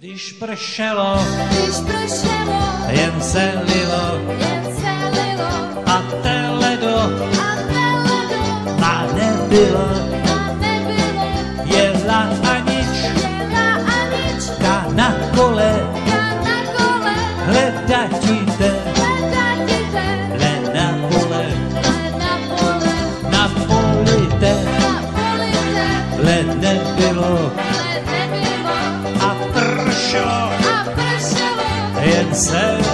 Když pršelo, jen se lilo, a teledo, a nebylo, jela Anička na kole, hledatite, na pole, na polite, led nebylo, a pršelo, jen se